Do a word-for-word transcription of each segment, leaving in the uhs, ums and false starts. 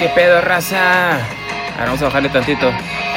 ¿Qué pedo, raza? Ahora vamos a bajarle tantito.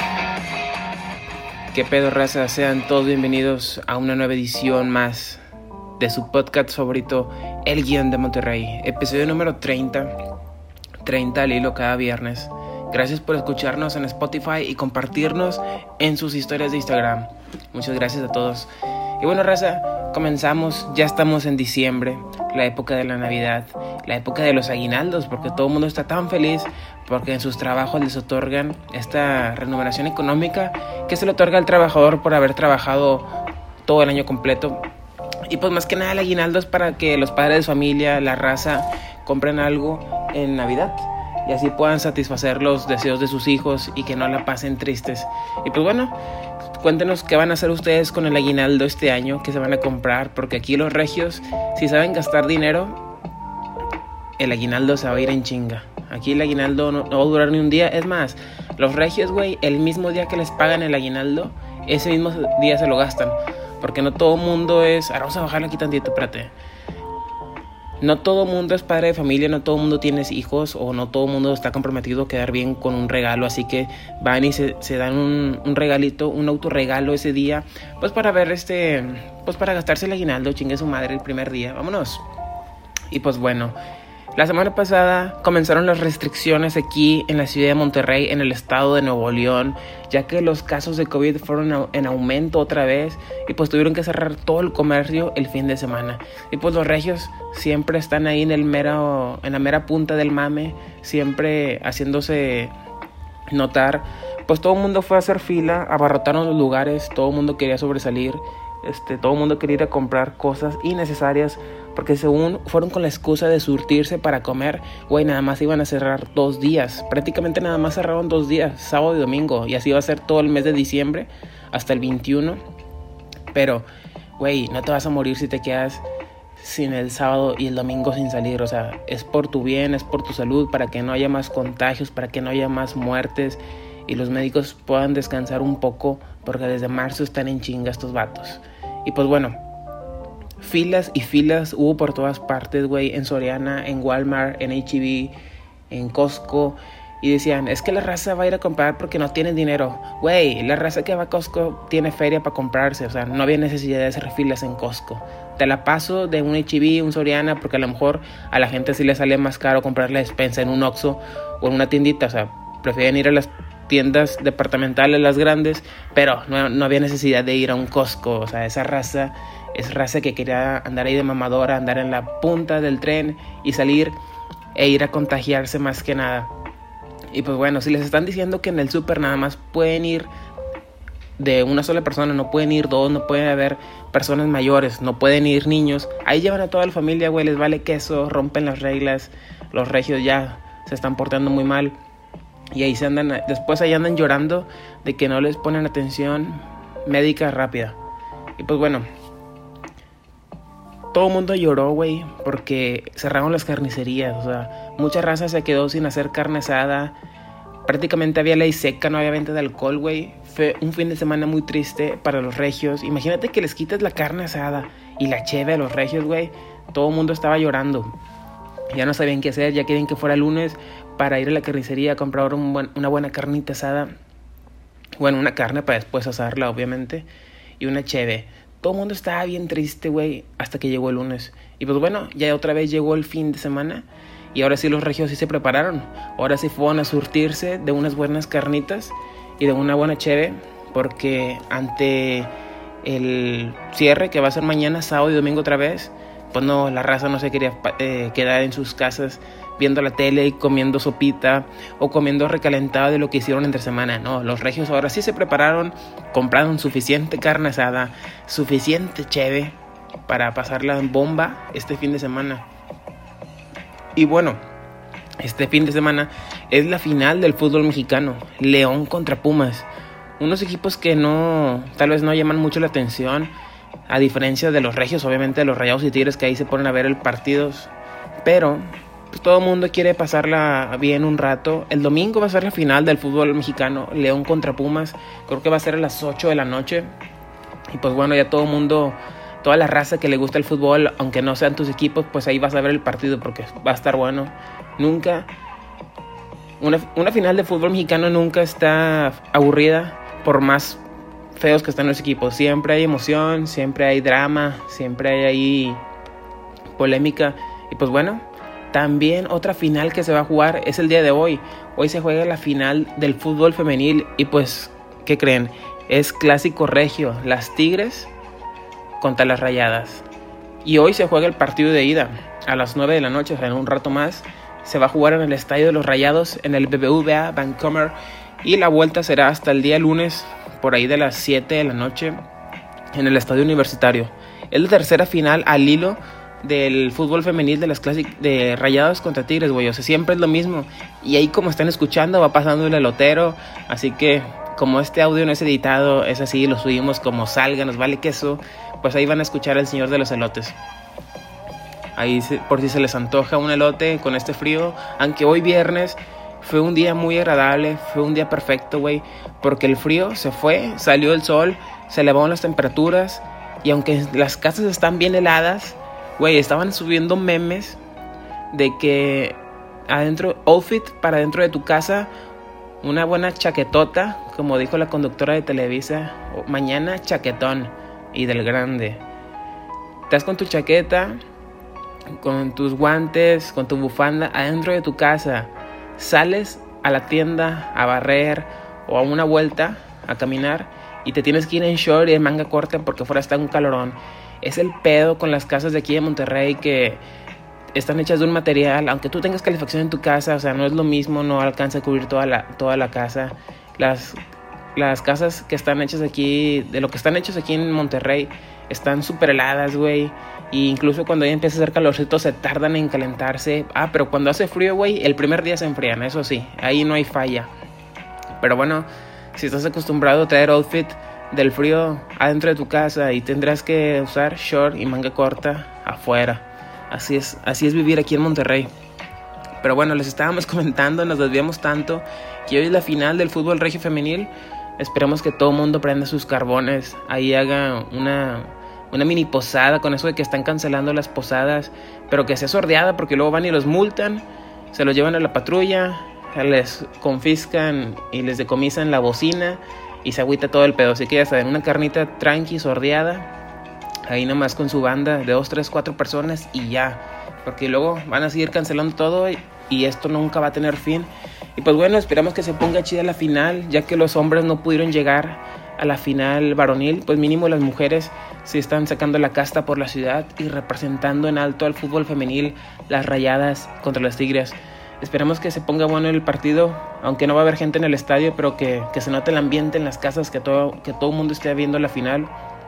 ¿Qué pedo, raza? Sean todos bienvenidos a una nueva edición más de su podcast favorito, El Guión de Monterrey. Episodio número treinta. treinta al hilo cada viernes. Gracias por escucharnos en Spotify y compartirnos en sus historias de Instagram. Muchas gracias a todos. Y bueno, raza, comenzamos. Ya estamos en diciembre, la época de la Navidad, la época de los aguinaldos, porque todo el mundo está tan feliz porque en sus trabajos les otorgan esta remuneración económica que se le otorga al trabajador por haber trabajado todo el año completo. Y pues más que nada el aguinaldo es para que los padres de familia, la raza, compren algo en Navidad y así puedan satisfacer los deseos de sus hijos y que no la pasen tristes. Y pues bueno, cuéntenos qué van a hacer ustedes con el aguinaldo este año, qué se van a comprar, porque aquí los regios, si saben gastar dinero, el aguinaldo se va a ir en chinga. Aquí el aguinaldo no, no va a durar ni un día. Es más, los regios, güey, el mismo día que les pagan el aguinaldo, ese mismo día se lo gastan. Porque no todo mundo es... Ahora vamos a bajarle aquí tantito, espérate. No todo mundo es padre de familia, no todo mundo tiene hijos, o no todo mundo está comprometido a quedar bien con un regalo. Así que van y se, se dan un, un regalito, un autorregalo ese día, pues para ver este... Pues para gastarse el aguinaldo, chingue su madre el primer día. Vámonos. Y pues bueno... La semana pasada comenzaron las restricciones aquí en la ciudad de Monterrey, en el estado de Nuevo León, ya que los casos de COVID fueron en aumento otra vez y pues tuvieron que cerrar todo el comercio el fin de semana. Y pues los regios siempre están ahí en el mero, en la mera punta del mame, siempre haciéndose notar. Pues todo el mundo fue a hacer fila, abarrotaron los lugares, todo el mundo quería sobresalir, este, todo el mundo quería ir a comprar cosas innecesarias. Porque según fueron con la excusa de surtirse para comer, güey, nada más iban a cerrar dos días. Prácticamente nada más cerraron dos días, sábado y domingo. Y así va a ser todo el mes de diciembre, hasta el veintiuno. Pero, güey, no te vas a morir si te quedas sin el sábado y el domingo sin salir. O sea, es por tu bien, es por tu salud, para que no haya más contagios, para que no haya más muertes. Y los médicos puedan descansar un poco, porque desde marzo están en chinga estos vatos. Y pues bueno... Filas y filas hubo por todas partes, güey, en Soriana, en Walmart, en H E B, en Costco. Y decían, es que la raza va a ir a comprar porque no tiene dinero. Güey, la raza que va a Costco tiene feria para comprarse. O sea, no había necesidad de hacer filas en Costco. Te la paso de un H E B, un Soriana, porque a lo mejor a la gente sí le sale más caro comprar la despensa en un Oxxo o en una tiendita. O sea, prefieren ir a las tiendas departamentales, las grandes, pero no, no había necesidad de ir a un Costco. O sea, esa raza... Es raza que quería andar ahí de mamadora, andar en la punta del tren y salir e ir a contagiarse más que nada. Y pues bueno, si les están diciendo que en el súper nada más pueden ir de una sola persona, no pueden ir dos, no pueden haber personas mayores, no pueden ir niños, ahí llevan a toda la familia, güey, les vale queso, rompen las reglas, los regios ya se están portando muy mal. Y ahí se andan, después ahí andan llorando de que no les ponen atención médica rápida. Y pues bueno... Todo el mundo lloró, güey, porque cerraron las carnicerías. O sea, mucha raza se quedó sin hacer carne asada. Prácticamente había ley seca, no había venta de alcohol, güey. Fue un fin de semana muy triste para los regios. Imagínate que les quites la carne asada y la cheve a los regios, güey. Todo el mundo estaba llorando. Ya no sabían qué hacer, ya querían que fuera lunes para ir a la carnicería a comprar un buen, una buena carnita asada. Bueno, una carne para después asarla, obviamente. Y una cheve. Todo el mundo estaba bien triste, güey, hasta que llegó el lunes. Y pues bueno, ya otra vez llegó el fin de semana. Y ahora sí los regios sí se prepararon. Ahora sí fueron a surtirse de unas buenas carnitas y de una buena cheve. Porque ante el cierre que va a ser mañana, sábado y domingo otra vez, pues no, la raza no se quería eh, quedar en sus casas viendo la tele y comiendo sopita o comiendo recalentado de lo que hicieron entre semana. No, los regios ahora sí se prepararon, compraron suficiente carne asada, suficiente cheve para pasarla en bomba este fin de semana. Y bueno, este fin de semana es la final del fútbol mexicano, León contra Pumas. Unos equipos que no, tal vez no llaman mucho la atención, a diferencia de los regios, obviamente de los Rayados y Tigres, que ahí se ponen a ver el partido, pero pues todo el mundo quiere pasarla bien un rato. El domingo va a ser la final del fútbol mexicano, León contra Pumas. Creo que va a ser a las ocho de la noche. Y pues bueno, ya todo el mundo, toda la raza que le gusta el fútbol, aunque no sean tus equipos, pues ahí vas a ver el partido porque va a estar bueno. Nunca Una, una final de fútbol mexicano nunca está aburrida, por más feos que están los equipos. Siempre hay emoción, siempre hay drama, siempre hay ahí polémica. Y pues bueno, también otra final que se va a jugar es el día de hoy. Hoy se juega la final del fútbol femenil y pues, ¿qué creen? Es clásico regio, las Tigres contra las Rayadas. Y hoy se juega el partido de ida a las nueve de la noche, o sea, en un rato más. Se va a jugar en el estadio de los Rayados, en el B B V A Vancouver. Y la vuelta será hasta el día lunes, por ahí de las siete de la noche, en el estadio universitario. Es la tercera final al hilo del fútbol femenil de las clásicas de Rayados contra Tigres, güey. O sea, siempre es lo mismo. Y ahí, como están escuchando, va pasando el elotero. Así que, como este audio no es editado, es así, lo subimos como salga, nos vale queso. Pues ahí van a escuchar al señor de los elotes. Ahí, por si se les antoja un elote con este frío. Aunque hoy viernes fue un día muy agradable, fue un día perfecto, güey. Porque el frío se fue, salió el sol, se elevaron las temperaturas. Y aunque las casas están bien heladas, güey, estaban subiendo memes de que adentro, outfit para dentro de tu casa, una buena chaquetota, como dijo la conductora de Televisa, mañana chaquetón y del grande. Estás con tu chaqueta, con tus guantes, con tu bufanda adentro de tu casa, sales a la tienda a barrer o a una vuelta a caminar y te tienes que ir en short y en manga corta porque fuera está un calorón. Es el pedo con las casas de aquí de Monterrey, que están hechas de un material, aunque tú tengas calefacción en tu casa, o sea, no es lo mismo, no alcanza a cubrir toda la, toda la casa. Las, las casas que están hechas aquí, de lo que están hechos aquí en Monterrey, están súper heladas, güey. Y incluso cuando ya empieza a hacer calorcito se tardan en calentarse. Ah, pero cuando hace frío, güey, el primer día se enfrían, eso sí, ahí no hay falla. Pero bueno, si estás acostumbrado a traer outfit del frío adentro de tu casa y tendrás que usar short y manga corta afuera. Así es, así es vivir aquí en Monterrey. Pero bueno, les estábamos comentando, nos desviamos tanto, que hoy es la final del fútbol regio femenil. Esperemos que todo el mundo prenda sus carbones, ahí haga una, una mini posada, con eso de que están cancelando las posadas, pero que sea sordeada, porque luego van y los multan, se los llevan a la patrulla, les confiscan y les decomisan la bocina y se agüita todo el pedo. Así que ya saben, una carnita tranqui, sordeada, ahí nomás con su banda de dos, tres, cuatro personas y ya, porque luego van a seguir cancelando todo y, y esto nunca va a tener fin. Y pues bueno, esperamos que se ponga chida la final, ya que los hombres no pudieron llegar a la final varonil, pues mínimo las mujeres se están sacando la casta por la ciudad y representando en alto al fútbol femenil, las Rayadas contra las Tigres. Esperamos que se ponga bueno el partido, aunque no va a haber gente en el estadio, pero que, que se note el ambiente en las casas, que todo, que todo el mundo esté viendo la final,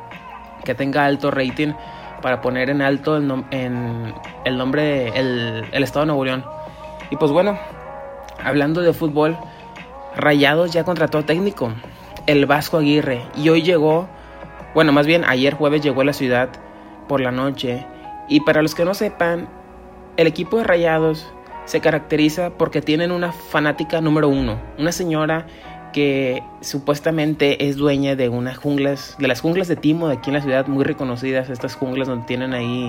que tenga alto rating para poner en alto el, nom- en el nombre, de, el, el estado de Nuevo León. Y pues bueno, hablando de fútbol, Rayados ya contrató técnico, el Vasco Aguirre, y hoy llegó, bueno, más bien ayer jueves llegó a la ciudad por la noche. Y para los que no sepan, el equipo de Rayados se caracteriza porque tienen una fanática número uno, una señora que supuestamente es dueña de unas junglas, de las junglas de Timo de aquí en la ciudad, muy reconocidas, estas junglas donde tienen ahí,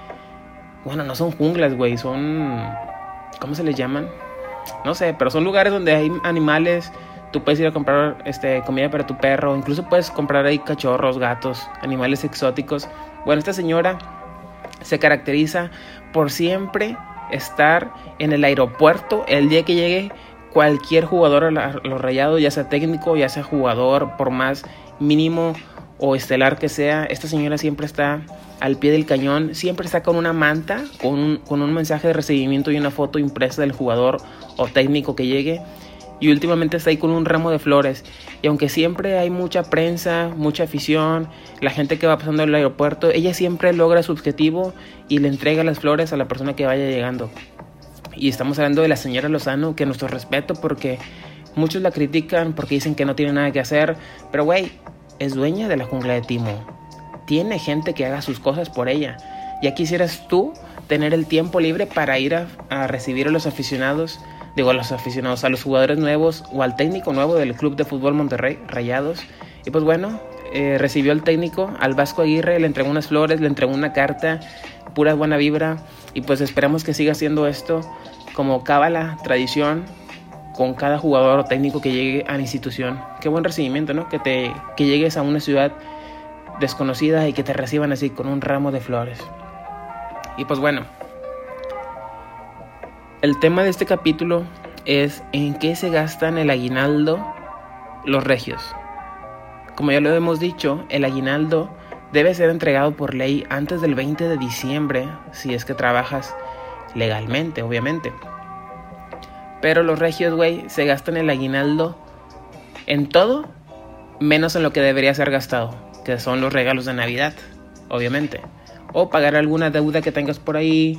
bueno, no son junglas, güey, son, ¿cómo se les llaman? No sé, pero son lugares donde hay animales. Tú puedes ir a comprar este, comida para tu perro, incluso puedes comprar ahí cachorros, gatos, animales exóticos. Bueno, esta señora se caracteriza por siempre estar en el aeropuerto el día que llegue cualquier jugador a, la, a los Rayados, ya sea técnico, ya sea jugador, por más mínimo o estelar que sea. Esta señora siempre está al pie del cañón, siempre está con una manta, con un, con un mensaje de recibimiento y una foto impresa del jugador o técnico que llegue. Y últimamente está ahí con un ramo de flores. Y aunque siempre hay mucha prensa, mucha afición, la gente que va pasando el aeropuerto, ella siempre logra su objetivo y le entrega las flores a la persona que vaya llegando. Y estamos hablando de la señora Lozano, que nuestro respeto, porque muchos la critican porque dicen que no tiene nada que hacer. Pero güey, es dueña de la jungla de Timo. Tiene gente que haga sus cosas por ella. Ya quisieras tú tener el tiempo libre para ir a, a recibir a los aficionados, digo a los aficionados, a los jugadores nuevos o al técnico nuevo del Club de Fútbol Monterrey, Rayados. Y pues bueno, eh, recibió al técnico, al Vasco Aguirre, le entregó unas flores, le entregó una carta, pura buena vibra. Y pues esperamos que siga haciendo esto como cábala, tradición, con cada jugador o técnico que llegue a la institución. Qué buen recibimiento, ¿no? Que, te, que llegues a una ciudad desconocida y que te reciban así con un ramo de flores. Y pues bueno, el tema de este capítulo es en qué se gastan el aguinaldo los regios. Como ya lo hemos dicho, el aguinaldo debe ser entregado por ley antes del veinte de diciembre, si es que trabajas legalmente, obviamente. Pero los regios, güey, se gastan el aguinaldo en todo, menos en lo que debería ser gastado, que son los regalos de Navidad, obviamente. O pagar alguna deuda que tengas por ahí,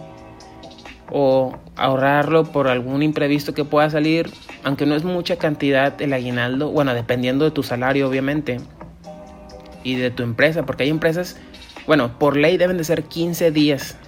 o ahorrarlo por algún imprevisto que pueda salir, aunque no es mucha cantidad el aguinaldo, bueno, dependiendo de tu salario, obviamente, y de tu empresa, porque hay empresas, bueno, por ley deben de ser quince días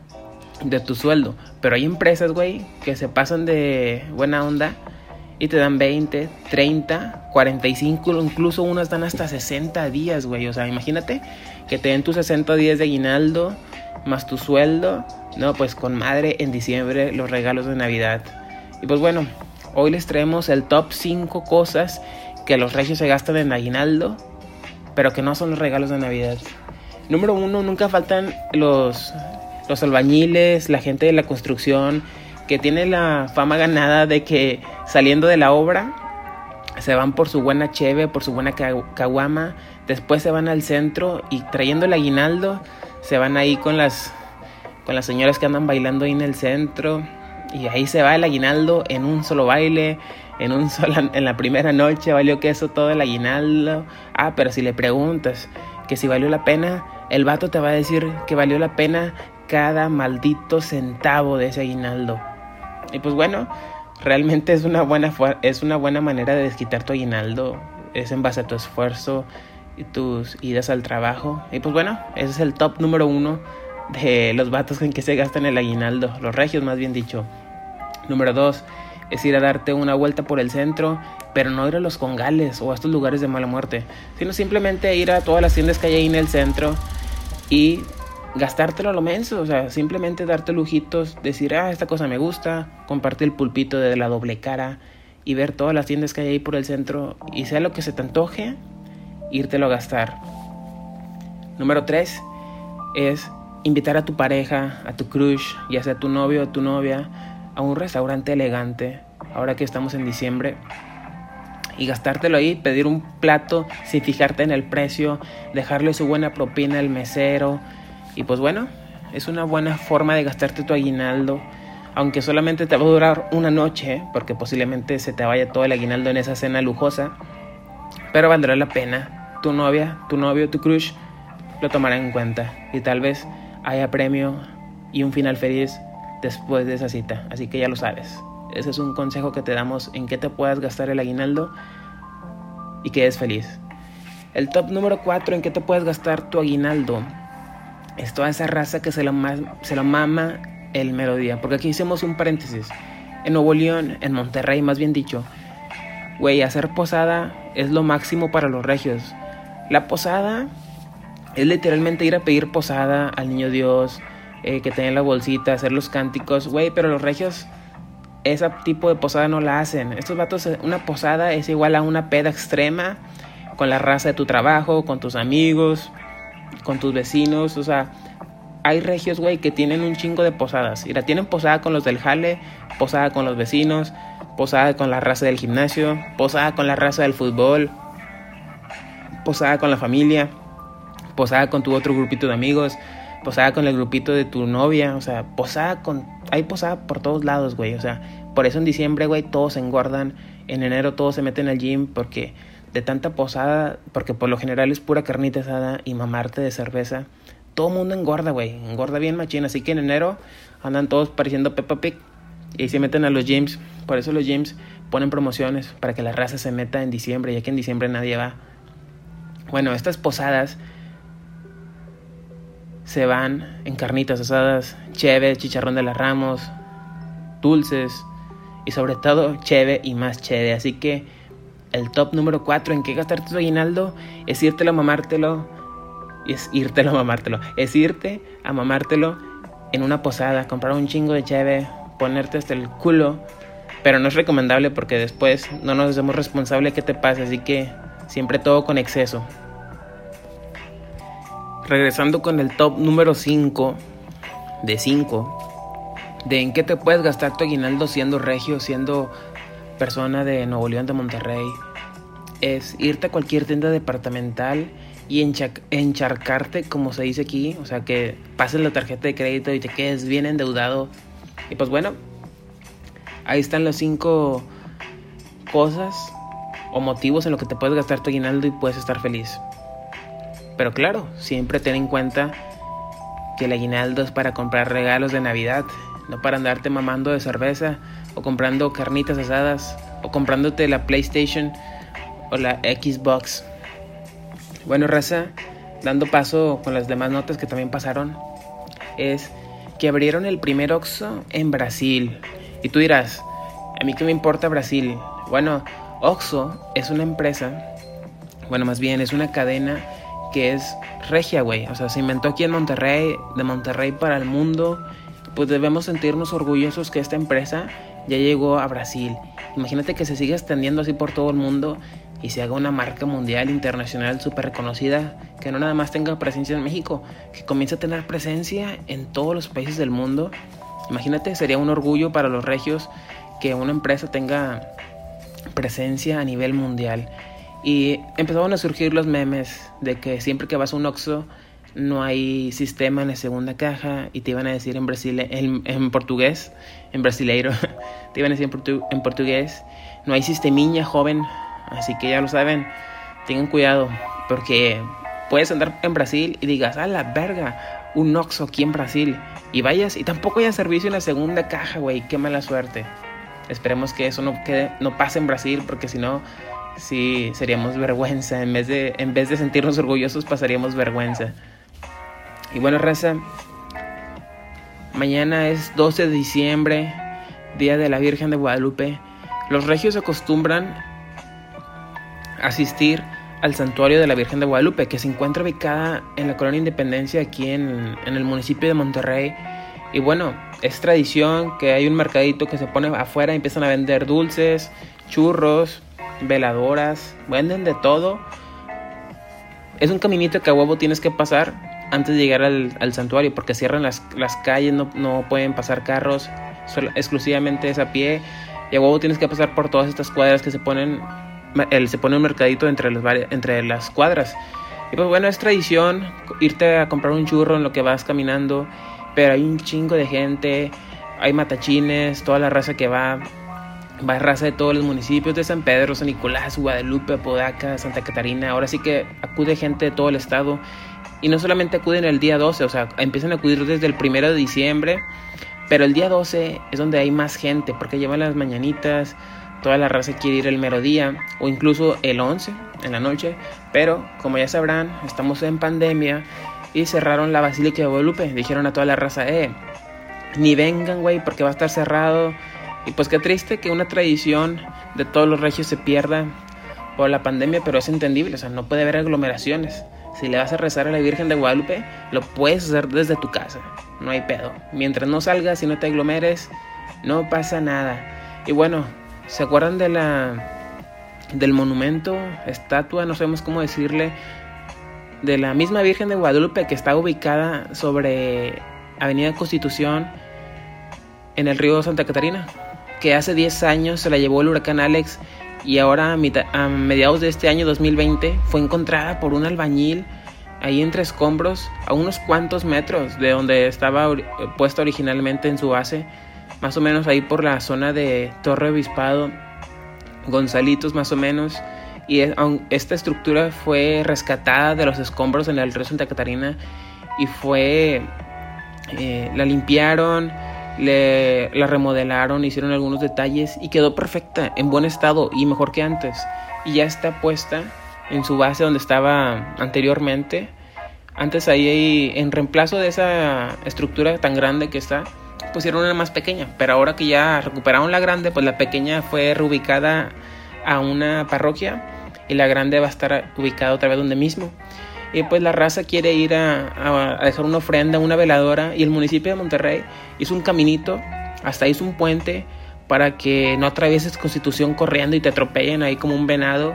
de tu sueldo, pero hay empresas, güey, que se pasan de buena onda y te dan veinte, treinta, cuarenta y cinco, incluso unas dan hasta sesenta días, güey. O sea, imagínate que te den tus sesenta días de aguinaldo más tu sueldo. No, pues con madre en diciembre los regalos de Navidad. Y pues bueno, hoy les traemos el top cinco cosas que los regios se gastan en aguinaldo, pero que no son los regalos de Navidad. Número uno, nunca faltan los, los albañiles, la gente de la construcción, que tiene la fama ganada de que saliendo de la obra se van por su buena cheve, por su buena caguama, después se van al centro y trayendo el aguinaldo se van ahí con las, con las señoras que andan bailando ahí en el centro, y ahí se va el aguinaldo en un solo baile, en un solo, en la primera noche valió queso todo el aguinaldo. Ah, pero si le preguntas que si valió la pena, el vato te va a decir que valió la pena cada maldito centavo de ese aguinaldo. Y pues bueno, realmente es una buena es una buena manera de desquitar tu aguinaldo, es en base a tu esfuerzo y tus idas al trabajo. Y pues bueno, ese es el top número uno de los vatos en que se gastan el aguinaldo, los regios más bien dicho. Número dos es ir a darte una vuelta por el centro, pero no ir a los congales o a estos lugares de mala muerte, sino simplemente ir a todas las tiendas que hay ahí en el centro y gastártelo a lo menso. O sea, simplemente darte lujitos, decir, ah, esta cosa me gusta, compartir el pulpito de la doble cara y ver todas las tiendas que hay ahí por el centro, y sea lo que se te antoje, írtelo a gastar. Número tres es invitar a tu pareja, a tu crush, ya sea tu novio o tu novia, a un restaurante elegante, ahora que estamos en diciembre, y gastártelo ahí, pedir un plato sin fijarte en el precio, dejarle su buena propina al mesero. Y pues bueno, es una buena forma de gastarte tu aguinaldo, aunque solamente te va a durar una noche, porque posiblemente se te vaya todo el aguinaldo en esa cena lujosa, pero valdrá la pena. Tu novia, tu novio, tu crush lo tomará en cuenta, y tal vez haya premio y un final feliz después de esa cita. Así que ya lo sabes, ese es un consejo que te damos en qué te puedas gastar el aguinaldo y que eres feliz. El top número cuatro en qué te puedes gastar tu aguinaldo es toda esa raza que se lo, ma- se lo mama el mero día. Porque aquí hicimos un paréntesis. En Nuevo León, en Monterrey más bien dicho, güey, hacer posada es lo máximo para los regios. La posada es literalmente ir a pedir posada al niño Dios, eh, que tenga la bolsita, hacer los cánticos, güey, pero los regios ese tipo de posada no la hacen. Estos vatos, una posada es igual a una peda extrema con la raza de tu trabajo, con tus amigos, con tus vecinos. O sea, hay regios, güey, que tienen un chingo de posadas. Y la tienen posada con los del jale, posada con los vecinos, posada con la raza del gimnasio, posada con la raza del fútbol, posada con la familia, posada con tu otro grupito de amigos, posada con el grupito de tu novia. O sea, posada con... hay posada por todos lados, güey. O sea, por eso en diciembre, güey, todos se engordan. En enero todos se meten al gym porque de tanta posada, porque por lo general es pura carnita asada y mamarte de cerveza. Todo el mundo engorda, güey. Engorda bien machín. Así que en enero andan todos pareciendo Peppa Pig y se meten a los gyms. Por eso los gyms ponen promociones para que la raza se meta en diciembre, ya que en diciembre nadie va. Bueno, estas posadas se van en carnitas asadas, cheve, chicharrón de las Ramos, dulces y sobre todo cheve y más cheve. Así que el top número cuatro en qué gastarte tu aguinaldo es irte a mamártelo, es irte a mamártelo, es irte a mamártelo en una posada, comprar un chingo de cheve, ponerte hasta el culo, pero no es recomendable porque después no nos hacemos responsables de qué te pase, así que siempre todo con exceso. Regresando con el top número cinco de cinco, de en qué te puedes gastar tu aguinaldo siendo regio, siendo persona de Nuevo León, de Monterrey, es irte a cualquier tienda departamental y encha- encharcarte, como se dice aquí, o sea, que pases la tarjeta de crédito y te quedes bien endeudado. Y pues bueno, ahí están las cinco cosas o motivos en los que te puedes gastar tu aguinaldo y puedes estar feliz. Pero claro, siempre ten en cuenta que el aguinaldo es para comprar regalos de Navidad, no para andarte mamando de cerveza o comprando carnitas asadas o comprándote la PlayStation o la Xbox. Bueno, raza, dando paso con las demás notas que también pasaron, es que abrieron el primer Oxxo en Brasil. Y tú dirás, ¿a mí qué me importa Brasil? Bueno, Oxxo es una empresa, bueno, más bien es una cadena que es regia, güey. O sea, se inventó aquí en Monterrey, de Monterrey para el mundo. Pues debemos sentirnos orgullosos que esta empresa ya llegó a Brasil. Imagínate que se siga extendiendo así por todo el mundo y se haga una marca mundial, internacional, súper reconocida, que no nada más tenga presencia en México, que comience a tener presencia en todos los países del mundo. Imagínate, sería un orgullo para los regios que una empresa tenga presencia a nivel mundial. Y empezaron a surgir los memes de que siempre que vas a un Oxxo no hay sistema en la segunda caja y te iban a decir en Brasil, en, en portugués, en brasileiro, te iban a decir en, portu, en portugués, no hay sistemiña, joven. Así que ya lo saben, tengan cuidado, porque puedes andar en Brasil y digas, a la verga, un Oxxo aquí en Brasil, y vayas y tampoco haya servicio en la segunda caja, güey, qué mala suerte. Esperemos que eso no quede, no pase en Brasil, porque si no, sí seríamos vergüenza. En vez de, en vez de sentirnos orgullosos, pasaríamos vergüenza. Y bueno, raza, mañana es doce de diciembre, Día de la Virgen de Guadalupe. Los regios acostumbran asistir al santuario de la Virgen de Guadalupe, que se encuentra ubicada en la Colonia Independencia, aquí en, en el municipio de Monterrey. Y bueno, es tradición que hay un mercadito que se pone afuera y empiezan a vender dulces, churros, veladoras, venden de todo. Es un caminito que a huevo tienes que pasar antes de llegar al, al santuario, porque cierran las, las calles, no, no pueden pasar carros, solo, exclusivamente es a pie, y a huevo tienes que pasar por todas estas cuadras que se ponen, el, se pone un mercadito entre, los, entre las cuadras. Y pues bueno, es tradición irte a comprar un churro en lo que vas caminando, pero hay un chingo de gente, hay matachines, toda la raza que va, va raza de todos los municipios, de San Pedro, San Nicolás, Guadalupe, Apodaca, Santa Catarina. Ahora sí que acude gente de todo el estado, y no solamente acuden el día doce, o sea, empiezan a acudir desde el primero de diciembre, pero el día doce es donde hay más gente, porque llevan las mañanitas, toda la raza quiere ir el mero día, o incluso el once, en la noche. Pero, como ya sabrán, estamos en pandemia y cerraron la Basílica de Guadalupe. Dijeron a toda la raza, eh, ni vengan, güey, porque va a estar cerrado. Y pues qué triste que una tradición de todos los regios se pierda por la pandemia, pero es entendible, o sea, no puede haber aglomeraciones. Si le vas a rezar a la Virgen de Guadalupe, lo puedes hacer desde tu casa, no hay pedo. Mientras no salgas y no te aglomeres, no pasa nada. Y bueno, ¿se acuerdan de la del monumento, estatua, no sabemos cómo decirle, de la misma Virgen de Guadalupe que está ubicada sobre Avenida Constitución en el río Santa Catarina? Que hace diez años se la llevó el huracán Alex, y ahora a, mitad, a mediados de este año dos mil veinte fue encontrada por un albañil ahí entre escombros, a unos cuantos metros de donde estaba or- puesta originalmente en su base, más o menos ahí por la zona de Torre Obispado, Gonzalitos más o menos. Y es, esta estructura fue rescatada de los escombros en el río Santa Catarina y fue, eh, la limpiaron, le, la remodelaron, hicieron algunos detalles y quedó perfecta, en buen estado y mejor que antes. Y ya está puesta en su base donde estaba anteriormente. Antes ahí, en reemplazo de esa estructura tan grande que está, pusieron una más pequeña, pero ahora que ya recuperaron la grande, pues la pequeña fue reubicada a una parroquia y la grande va a estar ubicada otra vez donde mismo. Y pues la raza quiere ir a, a, a dejar una ofrenda, una veladora, y el municipio de Monterrey hizo un caminito, hasta hizo un puente para que no atravieses Constitución corriendo y te atropellen ahí como un venado.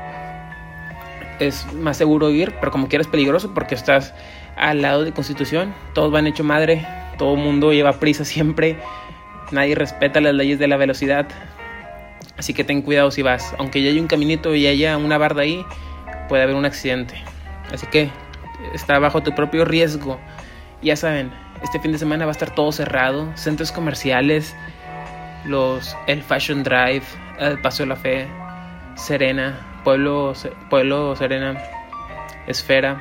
Es más seguro ir, pero como quieras peligroso porque estás al lado de Constitución. Todos van hecho madre, todo el mundo lleva prisa siempre, nadie respeta las leyes de la velocidad. Así que ten cuidado si vas. Aunque ya haya un caminito y haya una barda ahí, puede haber un accidente. Así que está bajo tu propio riesgo. Ya saben, este fin de semana va a estar todo cerrado. Centros comerciales, los el Fashion Drive, el Paseo de la Fe, Serena, Pueblo, Pueblo Serena, Esfera,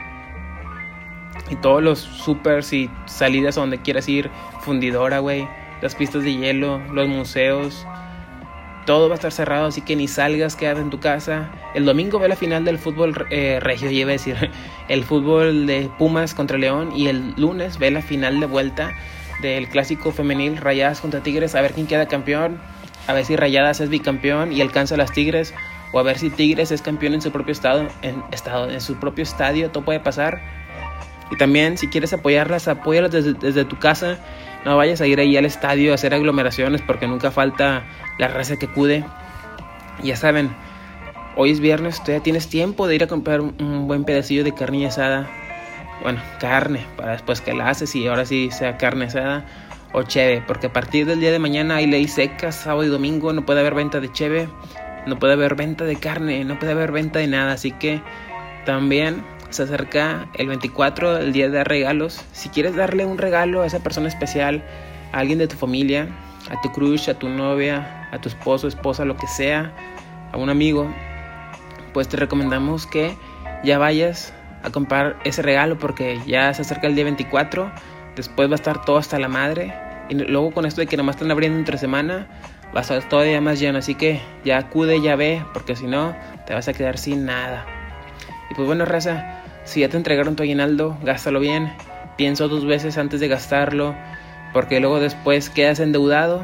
y todos los supers y salidas a donde quieras ir, Fundidora, güey, las pistas de hielo, los museos. Todo va a estar cerrado, así que ni salgas, quédate en tu casa. El domingo ve la final del fútbol eh, regio, iba a decir, el fútbol de Pumas contra León. Y el lunes ve la final de vuelta del clásico femenil, Rayadas contra Tigres. A ver quién queda campeón, a ver si Rayadas es bicampeón y alcanza a las Tigres, o a ver si Tigres es campeón en su propio estado, en, estado, en su propio estadio. Todo puede pasar. Y también, si quieres apoyarlas, apóyalas desde, desde tu casa. No vayas a ir ahí al estadio a hacer aglomeraciones, porque nunca falta la raza que acude. Ya saben, hoy es viernes, todavía tienes tiempo de ir a comprar un, un buen pedacillo de carne asada. Bueno, carne, para después que la haces y ahora sí sea carne asada o cheve. Porque a partir del día de mañana hay ley seca, sábado y domingo no puede haber venta de cheve, no puede haber venta de carne, no puede haber venta de nada. Así que también se acerca el veinticuatro, el día de dar regalos. Si quieres darle un regalo a esa persona especial, a alguien de tu familia, a tu crush, a tu novia, a tu esposo, esposa, lo que sea, a un amigo, pues te recomendamos que ya vayas a comprar ese regalo, porque ya se acerca el día veinticuatro. Después va a estar todo hasta la madre, y luego con esto de que nomás están abriendo entre semana, va a estar todavía más lleno. Así que ya acude, ya ve, porque si no te vas a quedar sin nada. Y pues bueno, raza, si ya te entregaron tu aguinaldo, gástalo bien. Piensa dos veces antes de gastarlo, porque luego después quedas endeudado.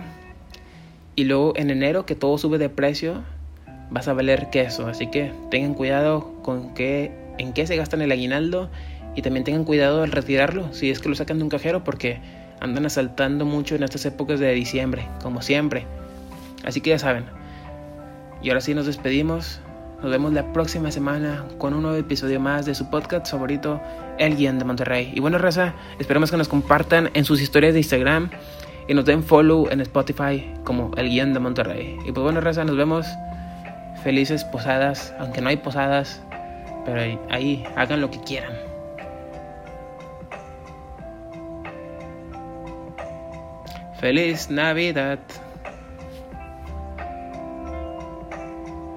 Y luego en enero, que todo sube de precio, vas a valer queso. Así que tengan cuidado con qué, en qué se gastan el aguinaldo. Y también tengan cuidado al retirarlo, si es que lo sacan de un cajero, porque andan asaltando mucho en estas épocas de diciembre, como siempre. Así que ya saben. Y ahora sí nos despedimos. Nos vemos la próxima semana con un nuevo episodio más de su podcast favorito, El Guión de Monterrey. Y bueno, raza, esperemos que nos compartan en sus historias de Instagram y nos den follow en Spotify como El Guión de Monterrey. Y pues bueno, raza, nos vemos. Felices posadas, aunque no hay posadas, pero ahí, ahí hagan lo que quieran. Feliz Navidad.